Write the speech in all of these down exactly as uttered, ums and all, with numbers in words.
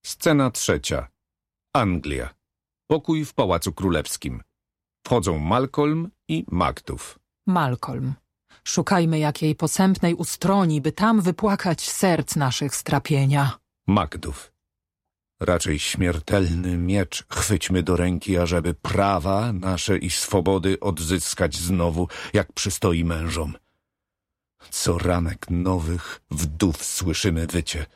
Scena trzecia. Anglia. Pokój w Pałacu Królewskim. Wchodzą Malcolm i Macduff. Malcolm. Szukajmy jakiej posępnej ustroni, by tam wypłakać serc naszych strapienia. Macduff. Raczej śmiertelny miecz chwyćmy do ręki, ażeby prawa nasze i swobody odzyskać znowu, jak przystoi mężom. Co ranek nowych wdów słyszymy wycie.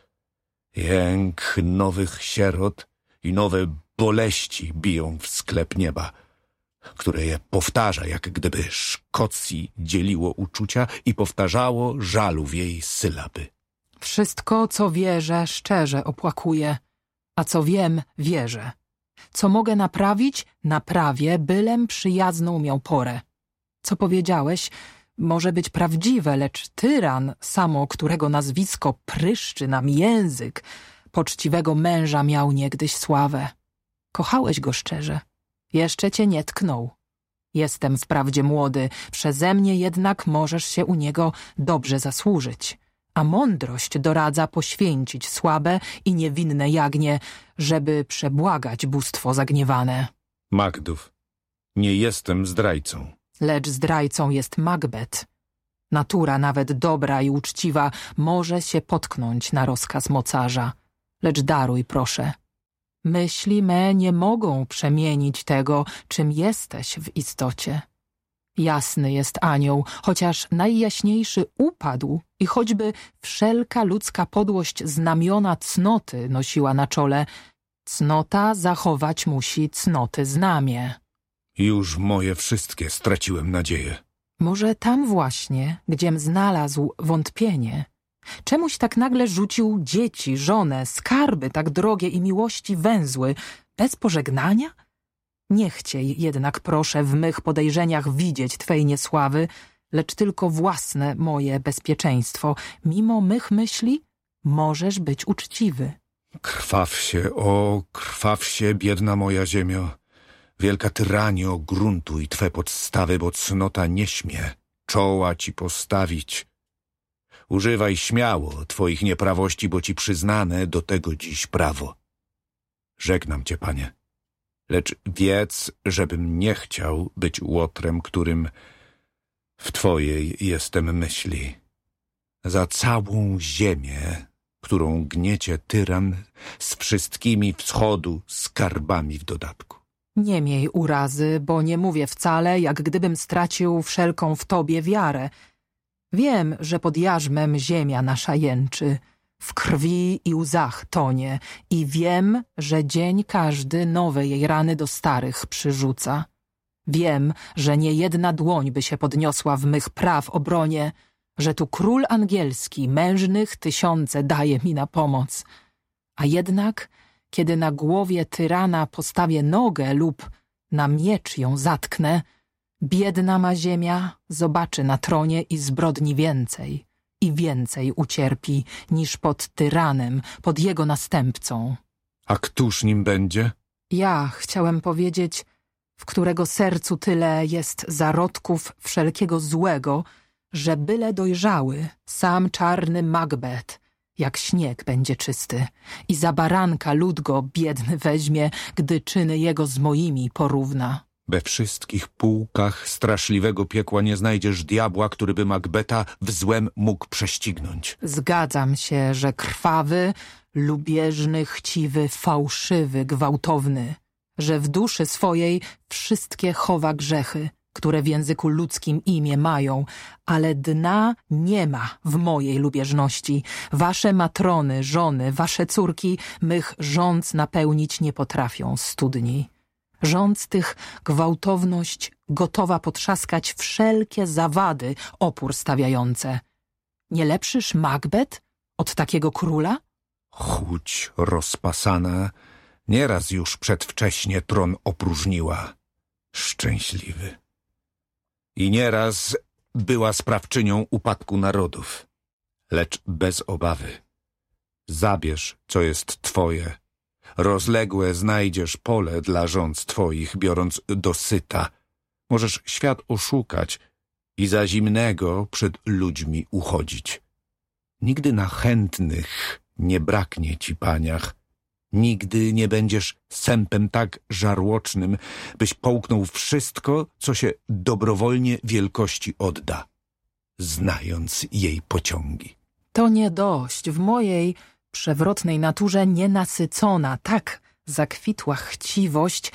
Jęk nowych sierot i nowe boleści biją w sklep nieba, które je powtarza, jak gdyby Szkocji dzieliło uczucia i powtarzało żalu w jej sylaby. Wszystko, co wierzę, szczerze opłakuję, a co wiem, wierzę. Co mogę naprawić, naprawię, bylem przyjazną miał porę. Co powiedziałeś, może być prawdziwe, lecz tyran, samo którego nazwisko pryszczy nam język, poczciwego męża miał niegdyś sławę. Kochałeś go szczerze, jeszcze cię nie tknął. Jestem wprawdzie młody, przeze mnie jednak możesz się u niego dobrze zasłużyć, a mądrość doradza poświęcić słabe i niewinne jagnię, żeby przebłagać bóstwo zagniewane. Macduff. Nie jestem zdrajcą. Lecz zdrajcą jest Macbeth. Natura nawet dobra i uczciwa może się potknąć na rozkaz mocarza. Lecz daruj, proszę. Myśli me nie mogą przemienić tego, czym jesteś w istocie. Jasny jest anioł, chociaż najjaśniejszy upadł i choćby wszelka ludzka podłość znamiona cnoty nosiła na czole, cnota zachować musi cnoty znamie. Już moje wszystkie straciłem nadzieję. Może tam właśnie, gdziem znalazł wątpienie. Czemuś tak nagle rzucił dzieci, żonę, skarby tak drogie i miłości węzły, bez pożegnania? Nie chciej jednak, proszę, w mych podejrzeniach widzieć twej niesławy, lecz tylko własne moje bezpieczeństwo. Mimo mych myśli możesz być uczciwy. Krwaw się, o, krwaw się, biedna moja ziemio. Wielka tyranio, gruntuj twe podstawy, bo cnota nie śmie czoła ci postawić. Używaj śmiało twoich nieprawości, bo ci przyznane do tego dziś prawo. Żegnam cię, panie, lecz wiedz, żebym nie chciał być łotrem, którym w twojej jestem myśli. Za całą ziemię, którą gniecie tyran z wszystkimi wschodu skarbami w dodatku. Nie miej urazy, bo nie mówię wcale, jak gdybym stracił wszelką w tobie wiarę. Wiem, że pod jarzmem ziemia nasza jęczy, w krwi i łzach tonie i wiem, że dzień każdy nowe jej rany do starych przyrzuca. Wiem, że nie jedna dłoń by się podniosła w mych praw obronie, że tu król angielski mężnych tysiące daje mi na pomoc. A jednak, kiedy na głowie tyrana postawię nogę lub na miecz ją zatknę, biedna ma ziemia zobaczy na tronie i zbrodni więcej i więcej ucierpi niż pod tyranem, pod jego następcą. A któż nim będzie? Ja chciałem powiedzieć, w którego sercu tyle jest zarodków wszelkiego złego, że byle dojrzały sam czarny Macbeth, jak śnieg będzie czysty i za baranka lud go biedny weźmie, gdy czyny jego z moimi porówna. We wszystkich półkach straszliwego piekła nie znajdziesz diabła, który by Macbeta w złem mógł prześcignąć. Zgadzam się, że krwawy, lubieżny, chciwy, fałszywy, gwałtowny, że w duszy swojej wszystkie chowa grzechy, które w języku ludzkim imię mają, ale dna nie ma w mojej lubieżności. Wasze matrony, żony, wasze córki mych żądz napełnić nie potrafią studni. Rządz tych gwałtowność gotowa potrzaskać wszelkie zawady opór stawiające. Nie lepszysz Macbeth od takiego króla? Chuć rozpasana nieraz już przedwcześnie tron opróżniła. Szczęśliwy. I nieraz była sprawczynią upadku narodów. Lecz bez obawy. Zabierz, co jest twoje. Rozległe znajdziesz pole dla rządz twoich, biorąc dosyta. Możesz świat oszukać i za zimnego przed ludźmi uchodzić. Nigdy na chętnych nie braknie ci, paniach, Nigdy nie będziesz sępem tak żarłocznym, byś połknął wszystko, co się dobrowolnie wielkości odda, znając jej pociągi. To nie dość. W mojej przewrotnej naturze nienasycona tak zakwitła chciwość,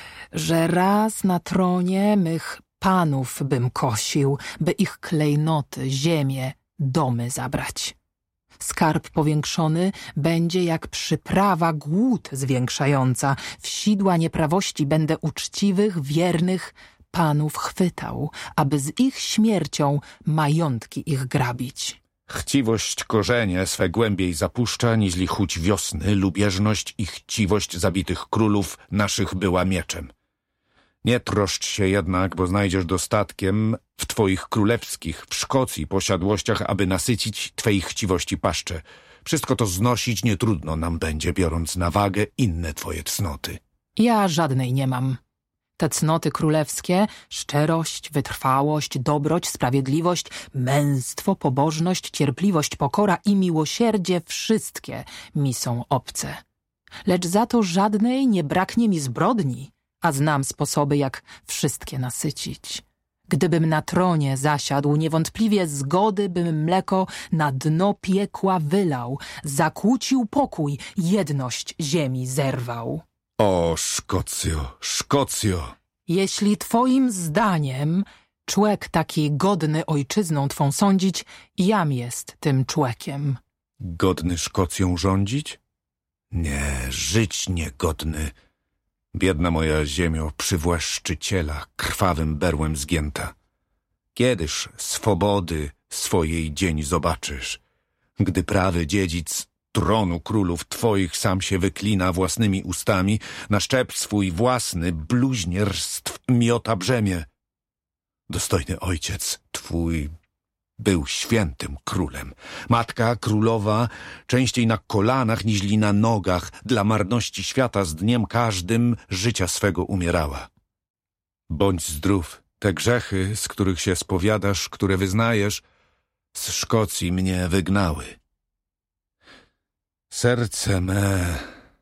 że raz na tronie mych panów bym kosił, by ich klejnoty, ziemię, domy zabrać. Skarb powiększony będzie jak przyprawa głód zwiększająca. W sidła nieprawości będę uczciwych, wiernych panów chwytał, aby z ich śmiercią majątki ich grabić. Chciwość korzenie swe głębiej zapuszcza, niźli chuć wiosny, lubieżność i chciwość zabitych królów naszych była mieczem. Nie troszcz się jednak, bo znajdziesz dostatkiem w twoich królewskich, w Szkocji posiadłościach, aby nasycić twej chciwości paszcze. Wszystko to znosić nietrudno nam będzie, biorąc na wagę inne twoje cnoty. Ja żadnej nie mam. Te cnoty królewskie, szczerość, wytrwałość, dobroć, sprawiedliwość, męstwo, pobożność, cierpliwość, pokora i miłosierdzie, wszystkie mi są obce. Lecz za to żadnej nie braknie mi zbrodni, a znam sposoby, jak wszystkie nasycić. Gdybym na tronie zasiadł, niewątpliwie zgody bym mleko na dno piekła wylał, zakłócił pokój, jedność ziemi zerwał. O, Szkocjo, Szkocjo! Jeśli twoim zdaniem człek taki godny ojczyzną twą sądzić, jam jest tym człekiem. Godny Szkocją rządzić? Nie, żyć niegodny. Biedna moja ziemio, przywłaszczyciela, krwawym berłem zgięta. Kiedyż swobody swojej dzień zobaczysz, gdy prawy dziedzic tronu królów twoich sam się wyklina własnymi ustami, na szczep swój własny bluźnierstw miota brzemię. Dostojny ojciec twój był świętym królem. Matka królowa częściej na kolanach niźli na nogach dla marności świata z dniem każdym życia swego umierała. Bądź zdrów. Te grzechy, z których się spowiadasz, które wyznajesz, z Szkocji mnie wygnały. Serce me,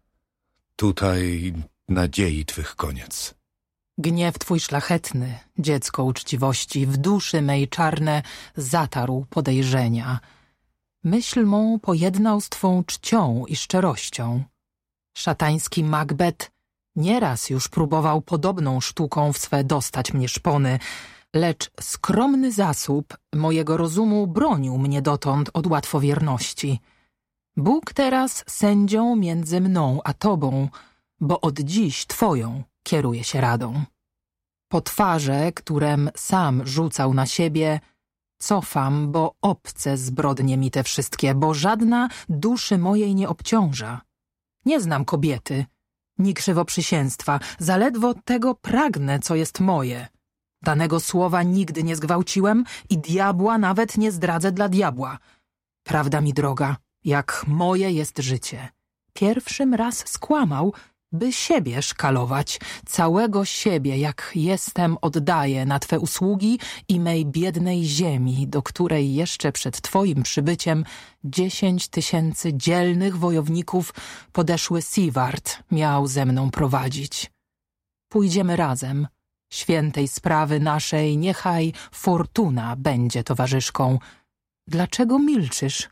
tutaj nadziei twych koniec. Gniew twój szlachetny, dziecko uczciwości, w duszy mej czarne zatarł podejrzenia. Myśl mą pojednał z twą czcią i szczerością. Szatański Macbeth nieraz już próbował podobną sztuką w swe dostać mnie szpony, lecz skromny zasób mojego rozumu bronił mnie dotąd od łatwowierności. Bóg teraz sędzią między mną a tobą, bo od dziś twoją kieruje się radą. Po twarze, którem sam rzucał na siebie, cofam, bo obce zbrodnie mi te wszystkie, bo żadna duszy mojej nie obciąża. Nie znam kobiety, ni krzywoprzysięstwa, zaledwo tego pragnę, co jest moje. Danego słowa nigdy nie zgwałciłem i diabła nawet nie zdradzę dla diabła. Prawda mi droga, jak moje jest życie. Pierwszym raz skłamał, by siebie szkalować, całego siebie, jak jestem, oddaję na twe usługi i mej biednej ziemi, do której jeszcze przed twoim przybyciem dziesięć tysięcy dzielnych wojowników podeszły Siward miał ze mną prowadzić. Pójdziemy razem. Świętej sprawy naszej niechaj fortuna będzie towarzyszką. Dlaczego milczysz?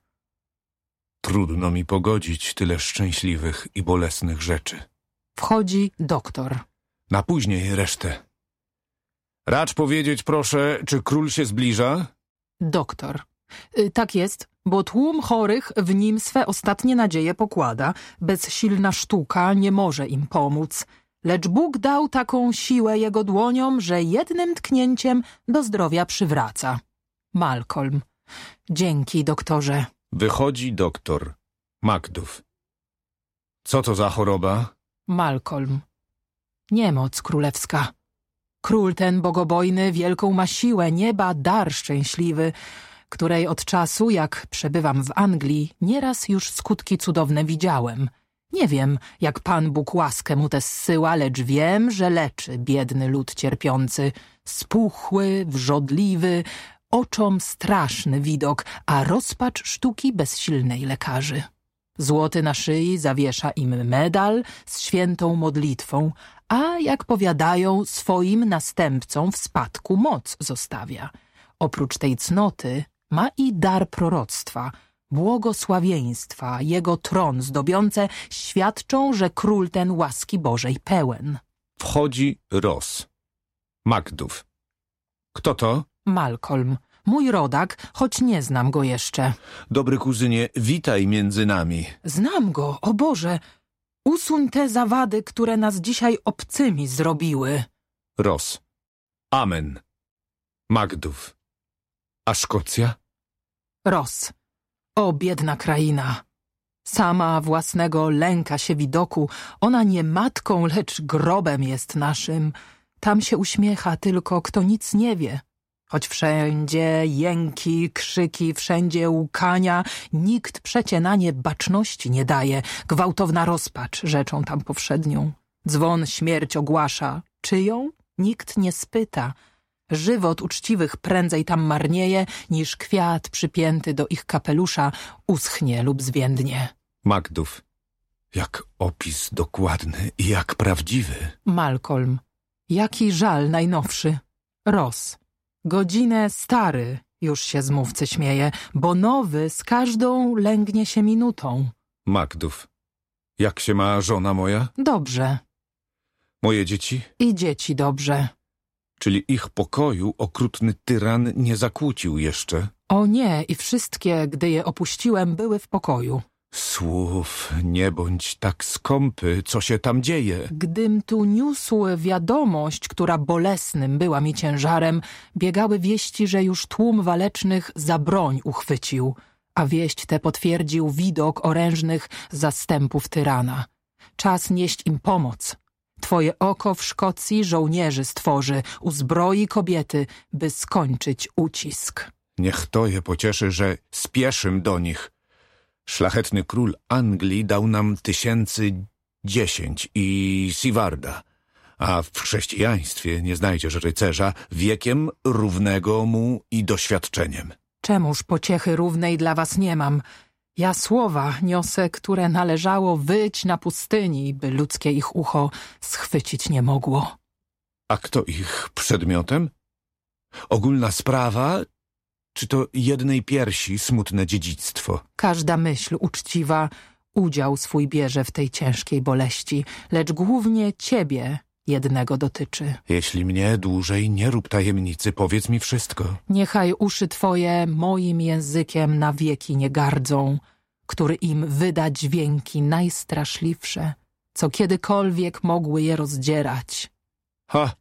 Trudno mi pogodzić tyle szczęśliwych i bolesnych rzeczy. Wchodzi doktor. Na później resztę. Racz powiedzieć, proszę, czy król się zbliża? Doktor. Y, tak jest, bo tłum chorych w nim swe ostatnie nadzieje pokłada. Bezsilna sztuka nie może im pomóc. Lecz Bóg dał taką siłę jego dłoniom, że jednym tknięciem do zdrowia przywraca. Malcolm. Dzięki, doktorze. Wychodzi doktor. Macduff. Co to za choroba? Malcolm. Niemoc królewska. Król ten bogobojny wielką ma siłę, nieba dar szczęśliwy, której od czasu, jak przebywam w Anglii, nieraz już skutki cudowne widziałem. Nie wiem, jak Pan Bóg łaskę mu tę zsyła, lecz wiem, że leczy biedny lud cierpiący, spuchły, wrzodliwy, oczom straszny widok, a rozpacz sztuki bezsilnej lekarzy. Złoty na szyi zawiesza im medal z świętą modlitwą, a jak powiadają, swoim następcom w spadku moc zostawia. Oprócz tej cnoty ma i dar proroctwa, błogosławieństwa, jego tron zdobiące świadczą, że król ten łaski Bożej pełen. Wchodzi Ross. Macduff. Kto to? Malcolm, mój rodak, choć nie znam go jeszcze. Dobry kuzynie, witaj między nami. Znam go, o Boże. Usuń te zawady, które nas dzisiaj obcymi zrobiły. Ross. Amen. Macduff. A Szkocja? Ross. O, biedna kraina. Sama własnego lęka się widoku. Ona nie matką, lecz grobem jest naszym. Tam się uśmiecha tylko, kto nic nie wie. Choć wszędzie jęki, krzyki, wszędzie łkania, nikt przecie na nie baczności nie daje. Gwałtowna rozpacz rzeczą tam powszednią. Dzwon śmierć ogłasza. Czyją? Nikt nie spyta. Żywot uczciwych prędzej tam marnieje, niż kwiat przypięty do ich kapelusza uschnie lub zwiędnie. Macduff. Jak opis dokładny i jak prawdziwy. Malcolm. Jaki żal najnowszy. Ross. Godzinę stary, już się z mówcy śmieje, bo nowy z każdą lęgnie się minutą. Macduff. Jak się ma żona moja? Dobrze. Moje dzieci? I dzieci dobrze. Czyli ich pokoju okrutny tyran nie zakłócił jeszcze? O nie, i wszystkie, gdy je opuściłem, były w pokoju. Słów, nie bądź tak skąpy, co się tam dzieje? Gdym tu niósł wiadomość, która bolesnym była mi ciężarem, biegały wieści, że już tłum walecznych za broń uchwycił, a wieść tę potwierdził widok orężnych zastępów tyrana. Czas nieść im pomoc. Twoje oko w Szkocji żołnierzy stworzy, uzbroi kobiety, by skończyć ucisk. Niech to je pocieszy, że spieszym do nich. Szlachetny król Anglii dał nam tysięcy dziesięć i Siwarda, a w chrześcijaństwie nie znajdziesz rycerza wiekiem równego mu i doświadczeniem. Czemuż pociechy równej dla was nie mam? Ja słowa niosę, które należało wyć na pustyni, by ludzkie ich ucho schwycić nie mogło. A kto ich przedmiotem? Ogólna sprawa, czy to jednej piersi smutne dziedzictwo? Każda myśl uczciwa udział swój bierze w tej ciężkiej boleści, lecz głównie ciebie jednego dotyczy. Jeśli mnie dłużej nie rób tajemnicy, powiedz mi wszystko. Niechaj uszy twoje moim językiem na wieki nie gardzą, który im wyda dźwięki najstraszliwsze, co kiedykolwiek mogły je rozdzierać. Ha,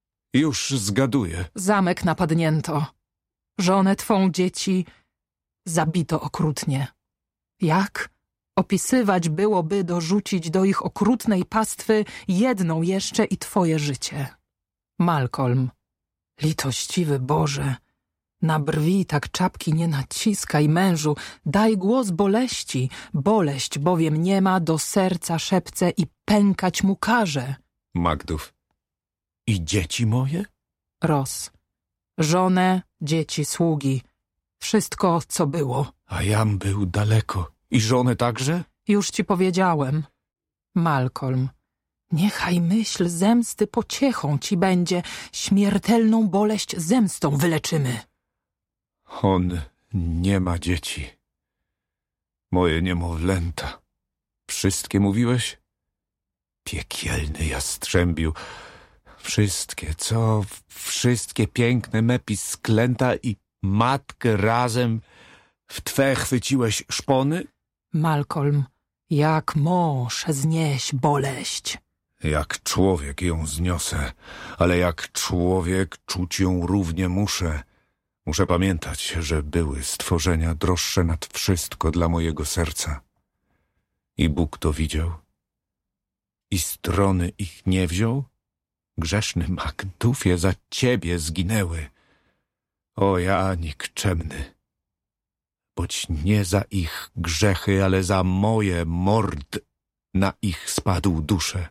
już zgaduję. Zamek napadnięto. Żonę twą, dzieci, zabito okrutnie. Jak? Opisywać byłoby dorzucić do ich okrutnej pastwy jedną jeszcze i twoje życie. Malcolm, litościwy Boże, na brwi tak czapki nie naciskaj, mężu, daj głos boleści, boleść bowiem nie ma, do serca szepce i pękać mu każe. Macduff. I dzieci moje? Ross. Żonę, dzieci, sługi. Wszystko, co było. A jam był daleko. I żonę także? Już ci powiedziałem. Malcolm. Niechaj myśl zemsty pociechą ci będzie. Śmiertelną boleść zemstą wyleczymy. On nie ma dzieci. Moje niemowlęta. Wszystkie mówiłeś? Piekielny jastrzębiu. Wszystkie, co? Wszystkie piękne Mepis sklęta i matkę razem w twe chwyciłeś szpony? Malcolm, jak mąż znieś boleść. Jak człowiek ją zniosę, ale jak człowiek czuć ją równie muszę. Muszę pamiętać, że były stworzenia droższe nad wszystko dla mojego serca. I Bóg to widział. I strony ich nie wziął? Grzeszny Macduffie, za ciebie zginęły. O ja nikczemny. Boć nie za ich grzechy, ale za moje mord na ich spadł duszę.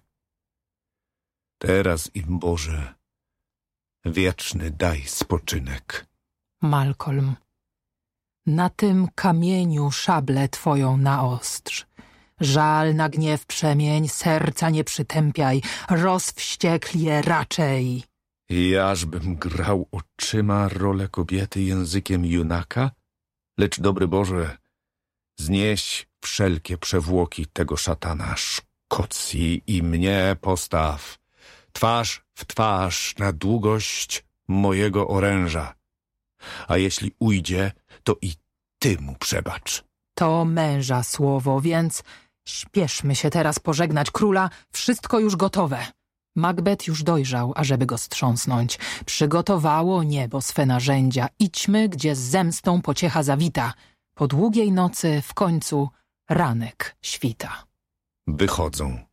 Teraz im, Boże, wieczny daj spoczynek. Malcolm, na tym kamieniu szablę twoją naostrz. Żal na gniew przemień, serca nie przytępiaj, rozwściekl je raczej. Jażbym grał oczyma rolę kobiety językiem junaka? Lecz, dobry Boże, znieś wszelkie przewłoki tego szatana Szkocji i mnie postaw, twarz w twarz na długość mojego oręża. A jeśli ujdzie, to i ty mu przebacz. To męża słowo, więc śpieszmy się teraz pożegnać króla, wszystko już gotowe. Macbeth już dojrzał, ażeby go strząsnąć. Przygotowało niebo swe narzędzia. Idźmy, gdzie z zemstą pociecha zawita. Po długiej nocy w końcu ranek świta. Wychodzą.